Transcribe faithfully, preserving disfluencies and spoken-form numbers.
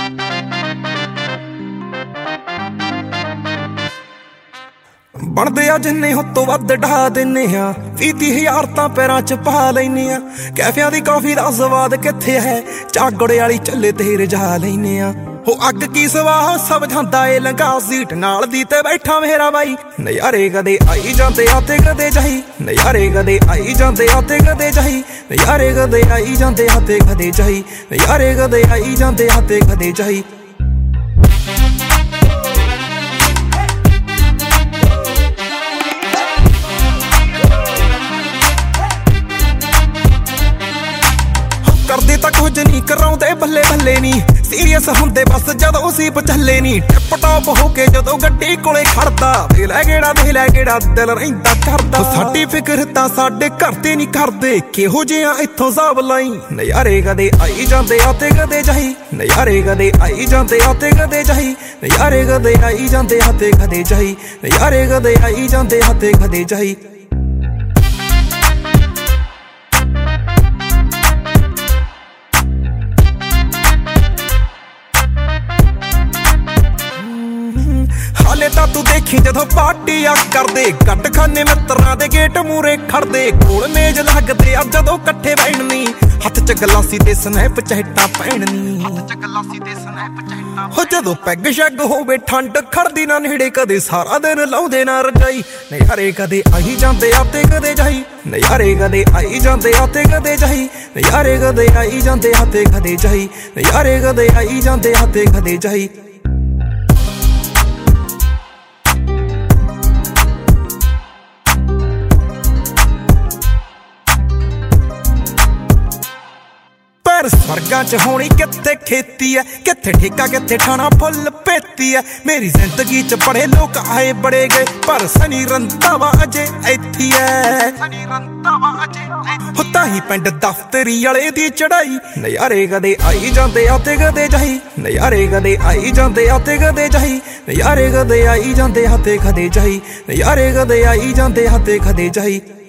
ਬਣਦੇ ਆ ਜਿੰਨੇ ਹੋ ਤੋਂ ਵੱਧ ਢਾ ਦਿੰਨੇ ਆ, ਵੀਹ ਤੀਹ ਹਜ਼ਾਰ ਤਾਂ ਪੈਰਾਂ ਚ ਪਾ ਲੈਨੇ ਆ। ਕੈਫਿਆਂ ਦੀ ਕਾਫੀ ਦਾ ਸਵਾਦ ਕਿੱਥੇ ਹੈ, ਚਾਗੜੇ ਵਾਲੀ ਚੱਲੇ ਤੇ ਰਜਾ ਲੈਨੇ ਆ। ਹੋ ਅੱਗ ਕੀ ਸਵਾਹ ਸਭ ਜਾਂਦਾ ਏ ਲੰਘਾ, ਸੀਟ ਨਾਲ ਦੀ ਤੇ ਬੈਠਾ ਮੇਰਾ ਬਾਈ। ਨਜ਼ਾਰੇ ਕਦੇ ਆਈ ਜਾਂਦੇ ਆ ਤੇ ਕਦੇ ਜਾਈ, ਨਜ਼ਾਰੇ ਕਦੇ ਆਈ ਜਾਂਦੇ ਆ ਤੇ ਕਦੇ ਜਾਈ, ਨਜ਼ਾਰੇ ਕਦੇ ਆਈ ਜਾਂਦੇ ਆ ਤੇ ਕਦੇ ਜਾਈ, ਨਜ਼ਾਰੇ ਕਦੇ ਆਈ ਜਾਂਦੇ ਆ ਤੇ ਕਦੇ ਜਾਈ। ਕਰਦੇ ਤਾਂ ਕੁਝ ਨਹੀਂ ਕਰਾਉਂਦੇ ਬੱਲੇ ਬੱਲੇ ਨੀ, ਸੀਰੀਅਸ ਹੁੰਦੇ ਬਸ ਜਦੋਂ ਸੀ ਪਚੱਲੇ ਨੀ। ਟਿਪ ਟਾਪ ਹੋ ਕੇ ਜਦੋਂ ਗੱਡੀ ਕੋਲੇ ਖੜਦਾ, ਦੇ ਲੈ ਗੇੜਾ ਦੇ ਲੈ ਗੇੜਾ ਦਿਲ ਰਹਿੰਦਾ ਕਰਦਾ। ਸਾਡੀ ਫਿਕਰ ਤਾਂ ਸਾਡੇ ਘਰ ਤੇ ਨਹੀਂ ਕਰਦੇ, ਕਿਹੋ ਜਿਹਾ ਇੱਥੋਂ ਹਿਸਾਬ ਲਾਈ। ਨਜ਼ਾਰੇ ਕਦੇ ਆਈ ਜਾਂਦੇ ਆ ਤੇ ਕਦੇ ਜਾਈ, ਨਜ਼ਾਰੇ ਕਦੇ ਆਈ ਜਾਂਦੇ ਆ ਤੇ ਕਦੇ ਜਾਈ, ਨਜ਼ਾਰੇ ਕਦੇ ਆਈ ਜਾਂਦੇ ਆ ਤੇ ਕਦੇ ਜਾਈ, ਨਜ਼ਾਰੇ ਕਦੇ ਆਈ ਜਾਂਦੇ ਆ ਤੇ ਕਦੇ ਜਾਈ। ਹਾਲੇ ਤਾਂ ਤੂੰ ਦੇਖੀ ਜਦੋਂ ਪਾਰਟੀ ਆ ਕਰਦੇ, ਗੱਡ ਖਾਨੇ ਮਿੱਤਰਾਂ ਦੇ ਗੇਟ ਮੂਰੇ ਖੜਦੇ। ਕੋਲ ਮੇਜ ਲੱਗਦੇ ਆ ਜਦੋਂ ਇਕੱਠੇ ਬੈਠਣੀ, ਹੱਥ ਚ ਗਲਾਸੀ ਤੇ ਸਨੈਪ ਚਹਿਟਾ ਪੈਣਨੀ। ਹੋ ਜਦੋਂ ਪੈਗ ਸ਼ੈਗ ਹੋਵੇ ਠੰਡ ਖੜਦੀ ਨਾ ਨੇੜੇ, ਕਦੇ ਸਾਰਾ ਦਿਨ ਲਾਉਂਦੇ ਨਾ ਰਜਾਈ। ਨਜ਼ਾਰੇ ਕਦੇ ਆਈ ਜਾਂਦੇ ਆ ਤੇ ਕਦੇ ਜਾਈ, ਨਜ਼ਾਰੇ ਕਦੇ ਆਈ ਜਾਂਦੇ ਆ ਤੇ ਕਦੇ ਜਾਈ, ਨਜ਼ਾਰੇ ਕਦੇ ਆਈ ਜਾਂਦੇ ਆ ਤੇ ਕਦੇ ਜਾਈ, ਨਜ਼ਾਰੇ ਕਦੇ ਆਈ ਜਾਂਦੇ ਆ ਤੇ ਕਦੇ ਜਾਈ। ਸਵਰਗਾਂ ਚ ਹੋਣੀ ਕਿੱਥੇ ਖੇਤੀ ਐ, ਕਿੱਥੇ ਠੇਕਾ ਕਿੱਥੇ ਠਾਣਾ ਫੁੱਲ ਪੇਤੀ ਐ। ਮੇਰੀ ਜ਼ਿੰਦਗੀ ਚ ਬੜੇ ਲੋਕ ਆਏ ਬੜੇ ਗਏ, ਪਰ ਸਨੀ ਰੰਧਾਵਾ ਅਜੇ ਇੱਥੇ ਐ। ਹੋ ਤਾਹੀਂ ਪਿੰਡ ਦਫ਼ਤਰੀ ਵਾਲੇ ਦੀ ਚੜਾਈ। ਨਜ਼ਾਰੇ ਕਦੇ ਆਈ ਜਾਂਦੇ ਆ ਤੇ ਕਦੇ ਜਾਈ, ਨਜ਼ਾਰੇ ਕਦੇ ਆਈ ਜਾਂਦੇ ਆ ਤੇ ਕਦੇ ਜਾਈ, ਨਜ਼ਾਰੇ ਕਦੇ ਆਈ ਜਾਂਦੇ ਆ ਤੇ ਕਦੇ ਜਾਈ, ਨਜ਼ਾਰੇ ਕਦੇ ਆਈ ਜਾਂਦੇ ਆ ਤੇ ਕਦੇ ਜਾਈ।